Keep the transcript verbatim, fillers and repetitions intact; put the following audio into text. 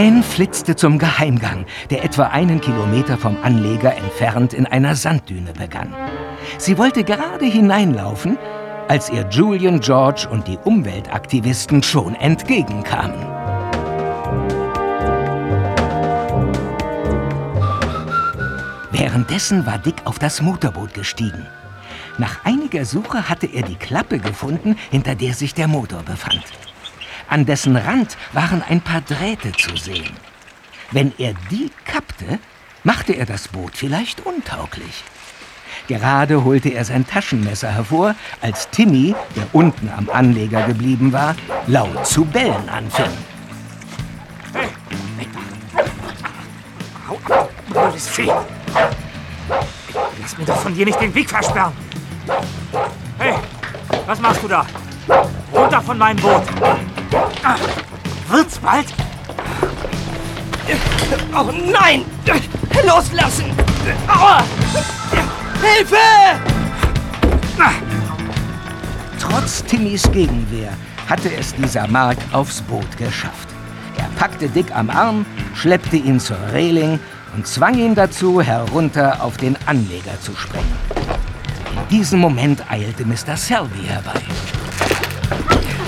Anne flitzte zum Geheimgang, der etwa einen Kilometer vom Anleger entfernt in einer Sanddüne begann. Sie wollte gerade hineinlaufen, als ihr Julian, George und die Umweltaktivisten schon entgegenkamen. Währenddessen war Dick auf das Motorboot gestiegen. Nach einiger Suche hatte er die Klappe gefunden, hinter der sich der Motor befand. An dessen Rand waren ein paar Drähte zu sehen. Wenn er die kappte, machte er das Boot vielleicht untauglich. Gerade holte er sein Taschenmesser hervor, als Timmy, der unten am Anleger geblieben war, laut zu bellen anfing. Hey, weg da! Hau ab, blödes Vieh! Lass mir doch von dir nicht den Weg versperren! Hey, was machst du da? Runter von meinem Boot! Ah, wird's bald? Oh nein! Loslassen! Aua! Hilfe! Trotz Timmys Gegenwehr hatte es dieser Mark aufs Boot geschafft. Er packte Dick am Arm, schleppte ihn zur Reling und zwang ihn dazu, herunter auf den Anleger zu springen. In diesem Moment eilte Mister Selby herbei.